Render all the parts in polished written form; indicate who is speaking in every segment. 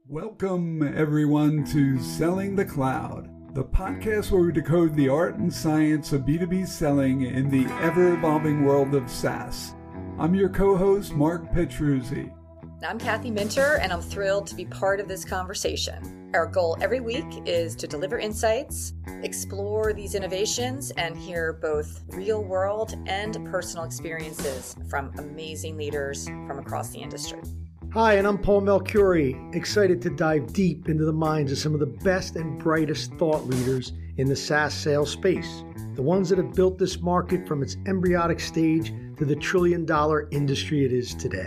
Speaker 1: Welcome, everyone, to Selling the Cloud, the podcast where we decode the art and science of B2B selling in the ever-evolving world of SaaS. I'm your co-host, Mark Petruzzi.
Speaker 2: I'm Kathy Minter, and I'm thrilled to be part of this conversation. Our goal every week is to deliver insights, explore these innovations, and hear both real-world and personal experiences from amazing leaders from across the industry.
Speaker 3: Hi, and I'm Paul Melchiori, excited to dive deep into the minds of some of the best and brightest thought leaders in the SaaS sales space, the ones that have built this market from its embryonic stage to the trillion-dollar industry it is today.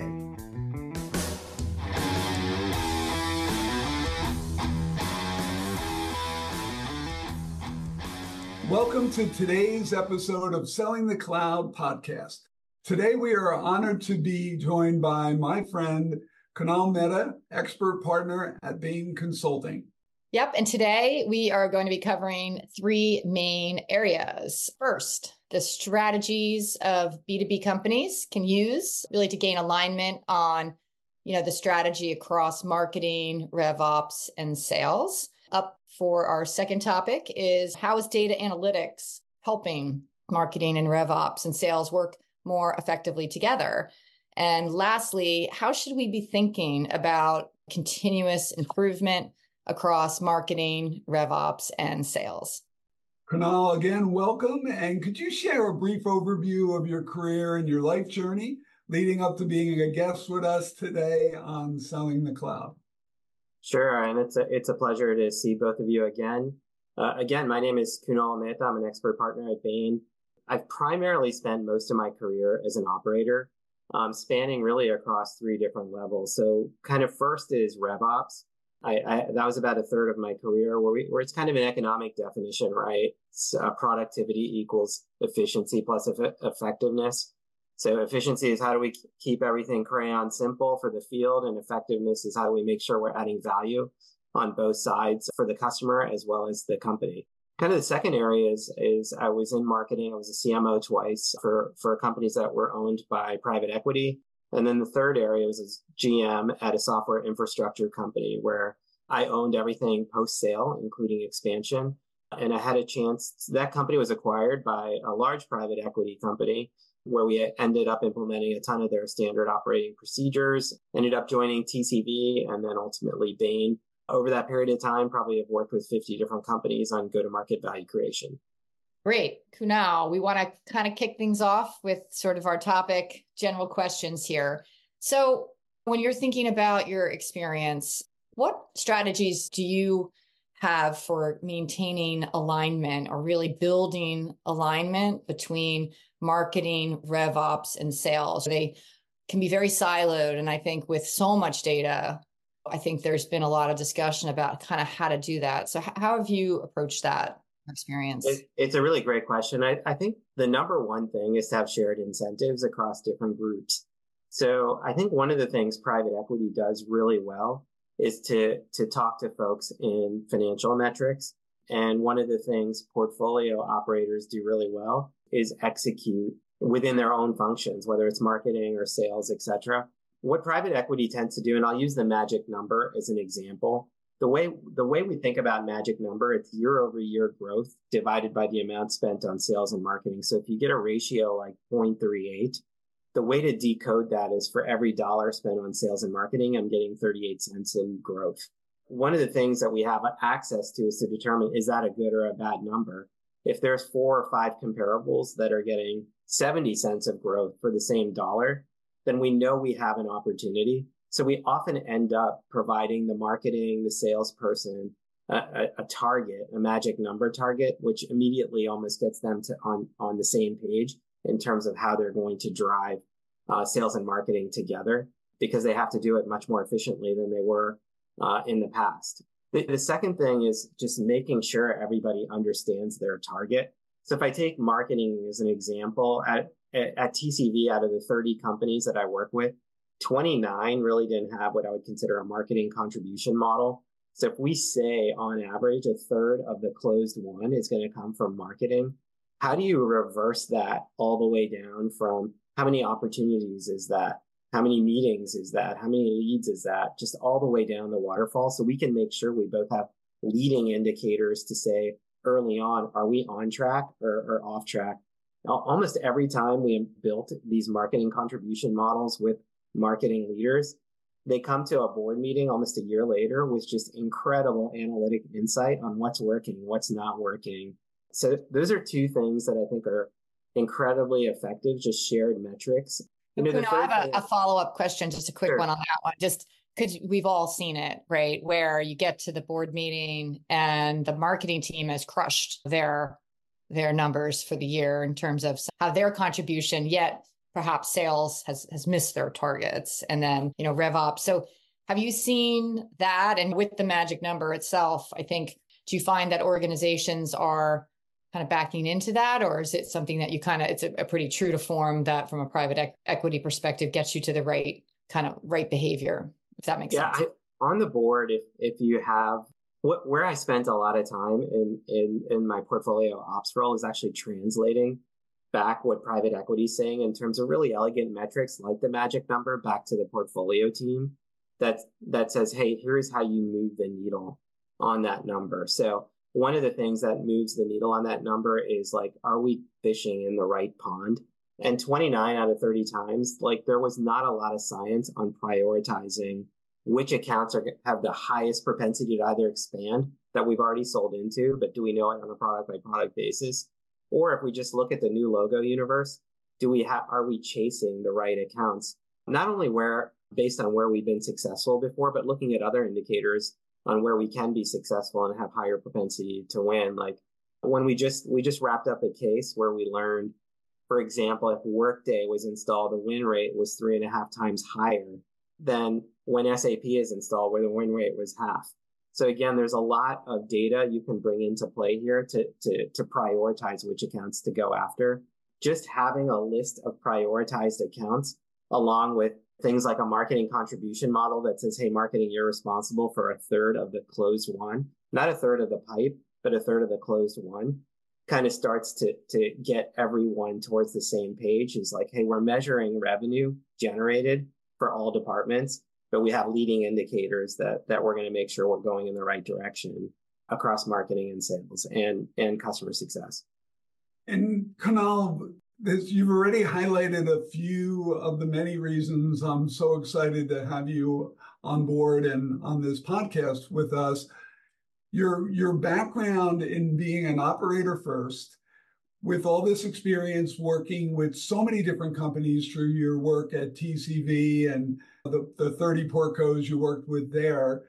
Speaker 1: Welcome to today's episode of Selling the Cloud podcast. Today we are honored to be joined by my friend, Kunal Mehta, expert partner at Bain Consulting.
Speaker 2: Yep, and today we are going to be covering three main areas. First, the strategies of B2B companies can use really to gain alignment on, the strategy across marketing, RevOps, and sales. Up for our second topic is how is data analytics helping marketing and RevOps and sales work more effectively together? And lastly, how should we be thinking about continuous improvement across marketing, RevOps, and sales?
Speaker 1: Kunal, again, welcome. And could you share a brief overview of your career and your life journey leading up to being a guest with us today on Selling the Cloud?
Speaker 4: Sure, and it's a pleasure to see both of you again. My name is Kunal Mehta. I'm an expert partner at Bain. I've primarily spent most of my career as an operator, spanning really across three different levels. So kind of first is RevOps. That was about a third of my career where it's kind of an economic definition, right? Productivity equals efficiency plus effectiveness. So efficiency is how do we keep everything crayon simple for the field, and effectiveness is how do we make sure we're adding value on both sides for the customer as well as the company. Kind of the second area is I was in marketing. I was a CMO twice for companies that were owned by private equity. And then the third area was as GM at a software infrastructure company where I owned everything post-sale, including expansion. And I had a chance, that company was acquired by a large private equity company where we ended up implementing a ton of their standard operating procedures, ended up joining TCV and then ultimately Bain. Over that period of time, probably have worked with 50 different companies on go-to-market value creation.
Speaker 2: Great. Kunal, we want to kind of kick things off with sort of our topic, general questions here. So when you're thinking about your experience, what strategies do you have for maintaining alignment or really building alignment between marketing, RevOps, and sales? They can be very siloed. And I think with so much data, I think there's been a lot of discussion about kind of how to do that. So how have you approached that experience?
Speaker 4: It's a really great question. I think the number one thing is to have shared incentives across different groups. So I think one of the things private equity does really well is to talk to folks in financial metrics. And one of the things portfolio operators do really well is execute within their own functions, whether it's marketing or sales, et cetera. What private equity tends to do, and I'll use the magic number as an example, the way we think about magic number, it's year over year growth divided by the amount spent on sales and marketing. So if you get a ratio like 0.38, the way to decode that is for every dollar spent on sales and marketing, I'm getting 38 cents in growth. One of the things that we have access to is to determine, is that a good or a bad number? If there's 4 or 5 comparables that are getting 70 cents of growth for the same dollar, then we know we have an opportunity. So we often end up providing the marketing, the salesperson, a target, a magic number target, which immediately almost gets them to on the same page in terms of how they're going to drive sales and marketing together, because they have to do it much more efficiently than they were in the past. The second thing is just making sure everybody understands their target. So if I take marketing as an example, at TCV, out of the 30 companies that I work with, 29 really didn't have what I would consider a marketing contribution model. So if we say on average, a third of the closed one is going to come from marketing, how do you reverse that all the way down from how many opportunities is that How many meetings is that? How many leads is that? Just all the way down the waterfall. So we can make sure we both have leading indicators to say early on, are we on track or off track? Almost every time we built these marketing contribution models with marketing leaders, they come to a board meeting almost a year later with just incredible analytic insight on what's working, what's not working. So those are two things that I think are incredibly effective, just shared metrics.
Speaker 2: Kuno, I have a follow-up question, just a quick one on that one. Just because we've all seen it, right? Where you get to the board meeting and the marketing team has crushed their numbers for the year in terms of how their contribution, yet perhaps sales has missed their targets, and then, RevOps. So have you seen that? And with the magic number itself, I think, do you find that organizations are kind of backing into that, or is it something that it's a pretty true to form that from a private equity perspective gets you to the right behavior, if that makes sense?
Speaker 4: On the board, if you have where I spent a lot of time in my portfolio ops role is actually translating back what private equity is saying in terms of really elegant metrics like the magic number back to the portfolio team that says, hey, here's how you move the needle on that number. So one of the things that moves the needle on that number is like, are we fishing in the right pond? And 29 out of 30 times, there was not a lot of science on prioritizing which accounts have the highest propensity to either expand that we've already sold into, but do we know it on a product by product basis? Or if we just look at the new logo universe, are we chasing the right accounts? Not only based on where we've been successful before, but looking at other indicators on where we can be successful and have higher propensity to win. Like when we just wrapped up a case where we learned, for example, if Workday was installed, the win rate was 3.5 times higher than when SAP is installed, where the win rate was half. So again, there's a lot of data you can bring into play here to prioritize which accounts to go after. Just having a list of prioritized accounts, along with things like a marketing contribution model that says, hey, marketing, you're responsible for a third of the closed one, not a third of the pipe, but a third of the closed one, kind of starts to get everyone towards the same page. Is like, hey, we're measuring revenue generated for all departments, but we have leading indicators that we're going to make sure we're going in the right direction across marketing and sales and customer success.
Speaker 1: And Kunal, you've already highlighted a few of the many reasons I'm so excited to have you on board and on this podcast with us. Your background in being an operator first, with all this experience working with so many different companies through your work at TCV and the 30 portcos you worked with there,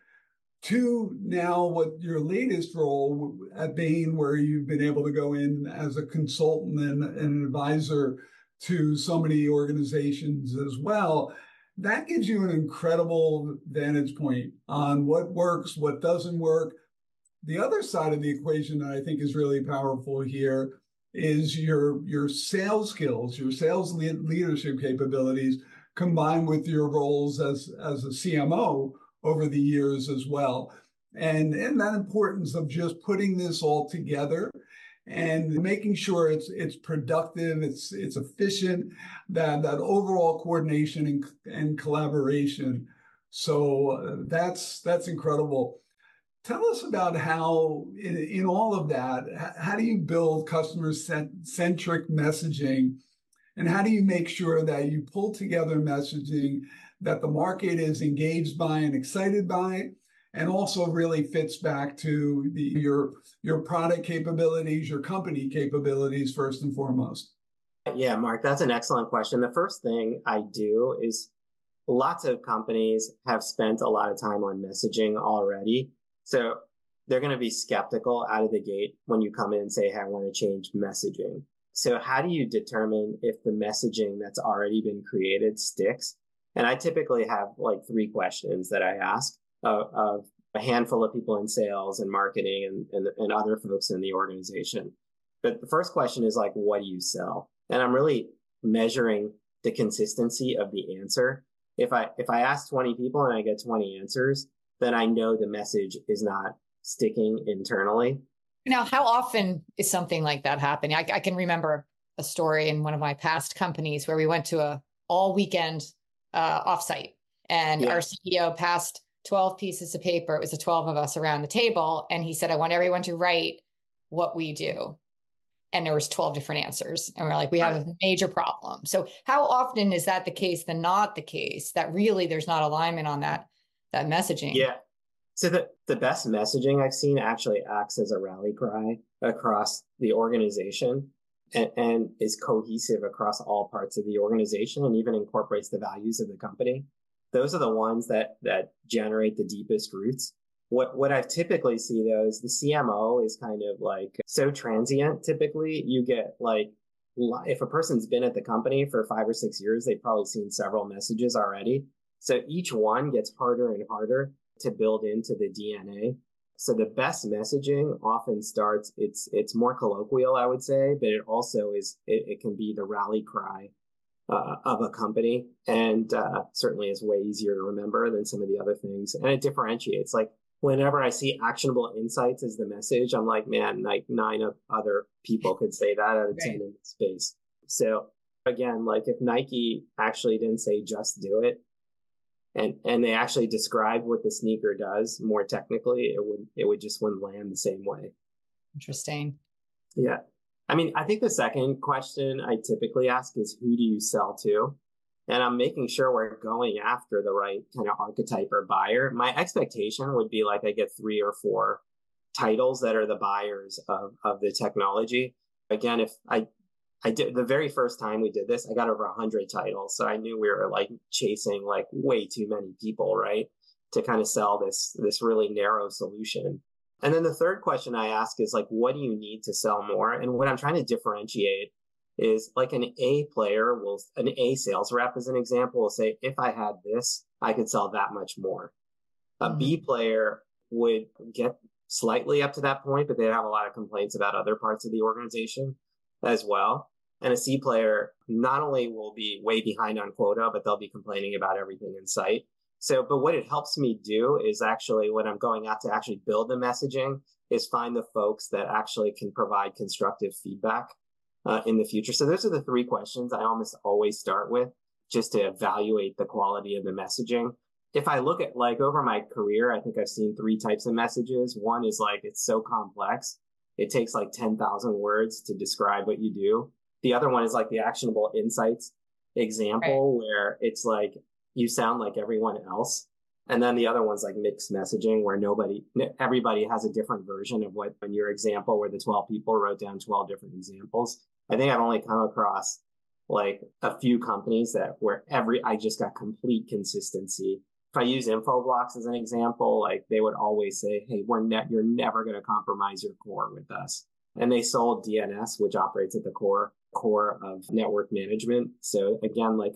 Speaker 1: to now what your latest role at Bain, where you've been able to go in as a consultant and an advisor to so many organizations as well. That gives you an incredible vantage point on what works, what doesn't work. The other side of the equation that I think is really powerful here is your sales skills, your sales leadership capabilities, combined with your roles as a CMO over the years as well. And that importance of just putting this all together and making sure it's productive, it's efficient, that overall coordination and collaboration. So that's incredible. Tell us about how, in all of that, how do you build customer-centric messaging, and how do you make sure that you pull together messaging that the market is engaged by and excited by, and also really fits back to your product capabilities, your company capabilities, first and foremost?
Speaker 4: Yeah, Mark, that's an excellent question. The first thing I do is lots of companies have spent a lot of time on messaging already. So they're going to be skeptical out of the gate when you come in and say, hey, I want to change messaging. So how do you determine if the messaging that's already been created sticks? And I typically have like 3 questions that I ask of a handful of people in sales and marketing and other folks in the organization. But the first question is like, what do you sell? And I'm really measuring the consistency of the answer. If I ask 20 people and I get 20 answers, then I know the message is not sticking internally.
Speaker 2: Now, how often is something like that happening? I can remember a story in one of my past companies where we went to a all weekend offsite, and
Speaker 4: Yeah.
Speaker 2: our CEO passed 12 pieces of paper. It was the 12 of us around the table. And he said, I want everyone to write what we do. And there was 12 different answers. And we're like, we have a major problem. So how often is that the case than not the case that really there's not alignment on that messaging?
Speaker 4: Yeah. So the best messaging I've seen actually acts as a rally cry across the organization and is cohesive across all parts of the organization and even incorporates the values of the company. Those are the ones that generate the deepest roots. What I typically see though is the CMO is kind of like so transient. Typically you get like, if a person's been at the company for 5 or 6 years, they've probably seen several messages already. So each one gets harder and harder to build into the DNA. So the best messaging often starts, it's more colloquial, I would say, but it also it can be the rally cry of a company, and certainly is way easier to remember than some of the other things. And it differentiates. Like whenever I see actionable insights as the message, I'm like, man, like 9 of other people could say that out of 10 in this space. So again, like if Nike actually didn't say just do it, and they actually describe what the sneaker does more technically, it wouldn't land the same way.
Speaker 2: Interesting.
Speaker 4: Yeah. I mean, I think the second question I typically ask is, who do you sell to? And I'm making sure we're going after the right kind of archetype or buyer. My expectation would be like I get 3 or 4 titles that are the buyers of the technology. Again, if I did the very first time we did this, I got over 100 titles. So I knew we were like chasing like way too many people, right? To kind of sell this really narrow solution. And then the third question I ask is like, what do you need to sell more? And what I'm trying to differentiate is like an A sales rep as an example will say, if I had this, I could sell that much more. A B player would get slightly up to that point, but they have a lot of complaints about other parts of the organization as well. And a C player not only will be way behind on quota, but they'll be complaining about everything in sight. So, but what it helps me do is actually when I'm going out to actually build the messaging is find the folks that actually can provide constructive feedback in the future. So those are the 3 questions I almost always start with just to evaluate the quality of the messaging. If I look at like over my career, I think I've seen 3 types of messages. One is like, it's so complex. It takes like 10,000 words to describe what you do. The other one is like the actionable insights example, where it's like, you sound like everyone else. And then the other one's like mixed messaging where everybody has a different version of what in your example where the 12 people wrote down 12 different examples. I think I've only come across like a few companies where I just got complete consistency. If I use Infoblox as an example, like they would always say, hey, you're never going to compromise your core with us. And they sold DNS, which operates at the core of network management. So again, like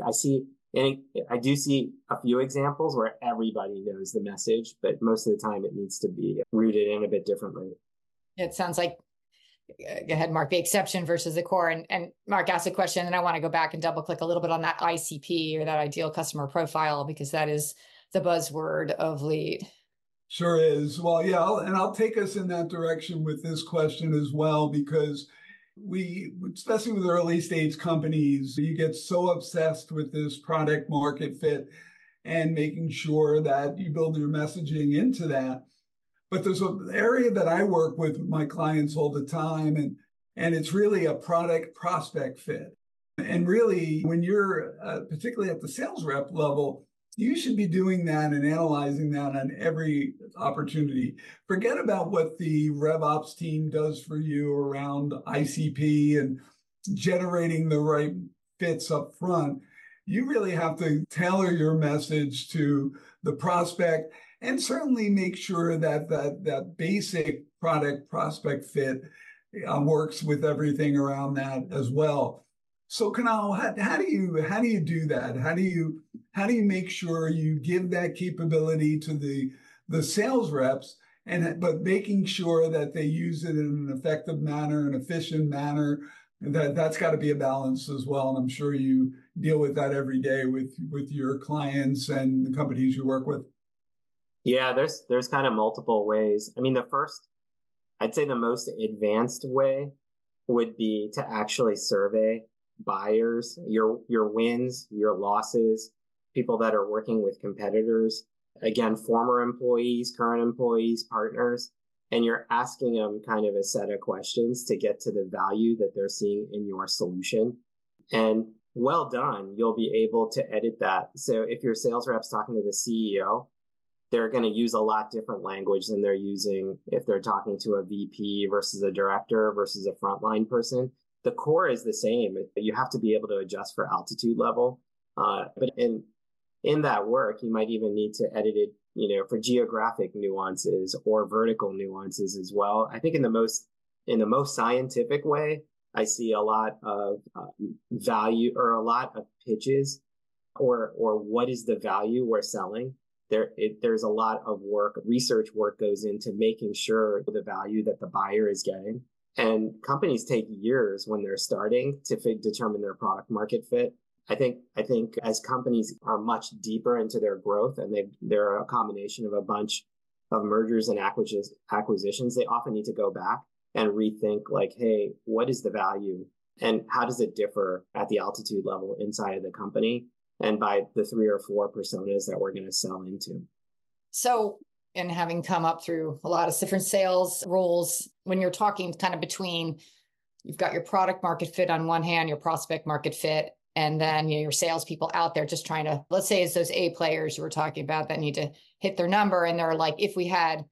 Speaker 4: I do see a few examples where everybody knows the message, but most of the time it needs to be rooted in a bit differently.
Speaker 2: It sounds like, go ahead, Mark, the exception versus the core. And Mark asked a question, and I want to go back and double click a little bit on that ICP or that ideal customer profile, because that is the buzzword of Lead.
Speaker 1: Sure is. Well, yeah, I'll take us in that direction with this question as well, because especially with early stage companies, you get so obsessed with this product market fit and making sure that you build your messaging into that. But there's an area that I work with my clients all the time, and it's really a product prospect fit. And really, when you're particularly at the sales rep level, you should be doing that and analyzing that on every opportunity. Forget about what the RevOps team does for you around ICP and generating the right fits up front. You really have to tailor your message to the prospect and certainly make sure that basic product prospect fit works with everything around that as well. So Kunal, how do you do that? How do you make sure you give that capability to the sales reps, but making sure that they use it in an effective manner, an efficient manner? That's got to be a balance as well. And I'm sure you deal with that every day with your clients and the companies you work with.
Speaker 4: Yeah, there's kind of multiple ways. I mean, I'd say the most advanced way would be to actually survey buyers, your wins, your losses, people that are working with competitors, again, former employees, current employees, partners, and you're asking them kind of a set of questions to get to the value that they're seeing in your solution. And well done, you'll be able to edit that. So if your sales rep's talking to the CEO, they're going to use a lot different language than they're using if they're talking to a VP versus a director versus a frontline person. The core is the same. You have to be able to adjust for altitude level. But in that work, you might even need to edit it, for geographic nuances or vertical nuances as well. I think in the most scientific way, I see a lot of value or a lot of pitches or what is the value we're selling. There's a lot of work, research work goes into making sure the value that the buyer is getting. And companies take years when they're starting to determine their product market fit. I think as companies are much deeper into their growth and they're a combination of a bunch of mergers and acquisitions, they often need to go back and rethink like, hey, what is the value and how does it differ at the altitude level inside of the company and by the 3 or 4 personas that we're going to sell into.
Speaker 2: So, and having come up through a lot of different sales roles, when you're talking kind of between, you've got your product market fit on one hand, your prospect market fit, and then your salespeople out there just trying to, let's say it's those A players you were talking about that need to hit their number. And they're like, if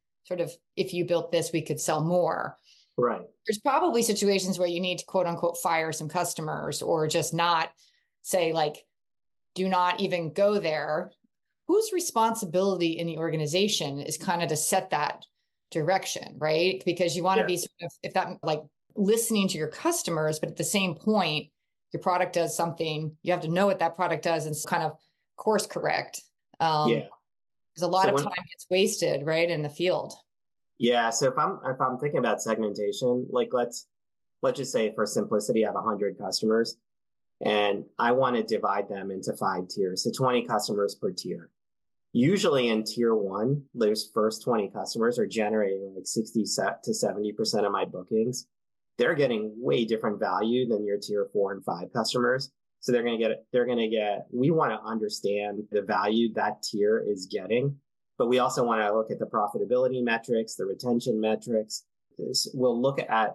Speaker 2: you built this, we could sell more.
Speaker 4: Right.
Speaker 2: There's probably situations where you need to quote unquote fire some customers or just not say like, do not even go there. Whose responsibility in the organization is kind of to set that direction, right? Because you want to be sort of, if that like listening to your customers, but at the same point, your product does something, you have to know what that product does and kind of course correct. Because a lot of time gets wasted, right, in the field.
Speaker 4: Yeah. So if I'm thinking about segmentation, like let's just say for simplicity, I have 100 customers and I want to divide them into 5 tiers. So 20 customers per tier. Usually in tier 1, those first 20 customers are generating like 60 to 70% of my bookings. They're getting way different value than your tier 4 and 5 customers. So we want to understand the value that tier is getting, but we also want to look at the profitability metrics, the retention metrics. We'll look at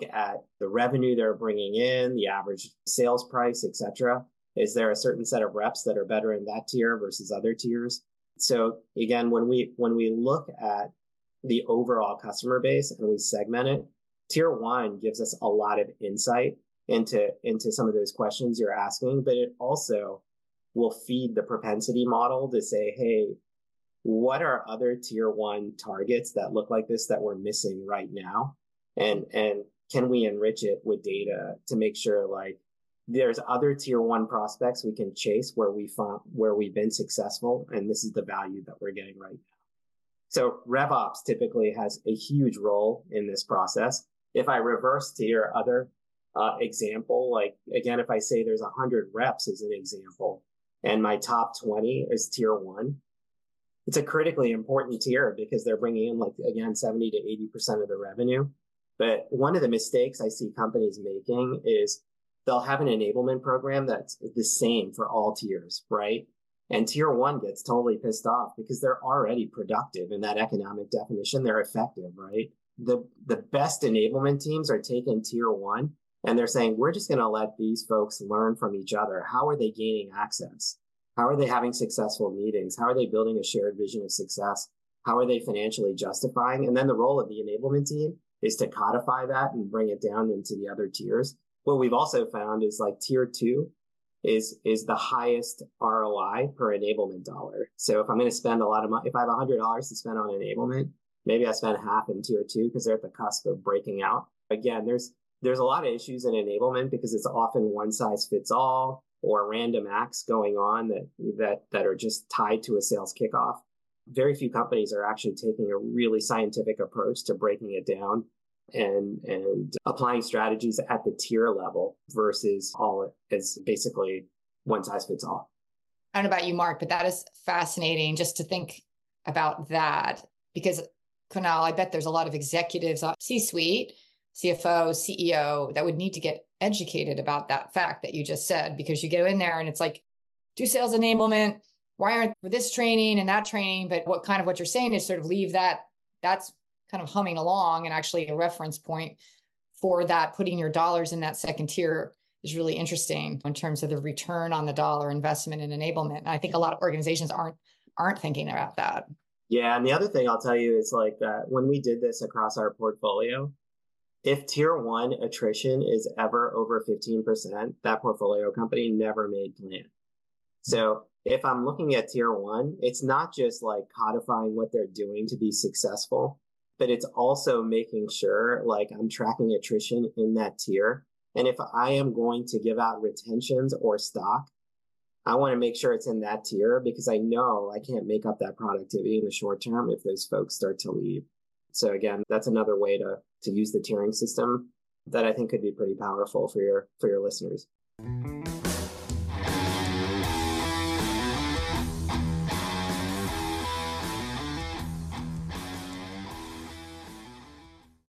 Speaker 4: the revenue they're bringing in, the average sales price, et cetera. Is there a certain set of reps that are better in that tier versus other tiers? So again, when we look at the overall customer base and we segment it, tier 1 gives us a lot of insight into some of those questions you're asking, but it also will feed the propensity model to say, hey, what are other tier 1 targets that look like this that we're missing right now? And can we enrich it with data to make sure like there's other tier 1 prospects we can chase where we've been successful, and this is the value that we're getting right now. So RevOps typically has a huge role in this process. If I reverse to your other example, like again, if I say there's 100 reps as an example, and my top 20 is tier 1, it's a critically important tier because they're bringing in like, again, 70 to 80% of the revenue. But one of the mistakes I see companies making is they'll have an enablement program that's the same for all tiers, right? And tier 1 gets totally pissed off because they're already productive in that economic definition. They're effective, right? The best enablement teams are taking tier 1 and they're saying, we're just going to let these folks learn from each other. How are they gaining access? How are they having successful meetings? How are they building a shared vision of success? How are they financially justifying? And then the role of the enablement team is to codify that and bring it down into the other tiers. What we've also found is like tier 2 is the highest ROI per enablement dollar. So if I'm going to spend a lot of money, if I have $100 to spend on enablement, maybe I spend half in tier 2 because they're at the cusp of breaking out. Again, there's a lot of issues in enablement because it's often one size fits all or random acts going on that are just tied to a sales kickoff. Very few companies are actually taking a really scientific approach to breaking it down and applying strategies at the tier level versus all as basically one size fits all.
Speaker 2: I don't know about you, Mark, but that is fascinating just to think about that because Kunal, I bet there's a lot of executives, C-suite, CFO, CEO that would need to get educated about that fact that you just said, because you go in there and it's like, do sales enablement, why aren't for this training and that training? But what you're saying is sort of leave that's kind of humming along, and actually a reference point for that, putting your dollars in that second tier is really interesting in terms of the return on the dollar investment and enablement. And I think a lot of organizations aren't thinking about that.
Speaker 4: Yeah. And the other thing I'll tell you is like that when we did this across our portfolio, if tier one attrition is ever over 15%, that portfolio company never made plan. So if I'm looking at tier one, it's not just like codifying what they're doing to be successful, but it's also making sure like I'm tracking attrition in that tier. And if I am going to give out retentions or stock, I want to make sure it's in that tier, because I know I can't make up that productivity in the short term if those folks start to leave. So again, that's another way to use the tiering system that I think could be pretty powerful for your listeners.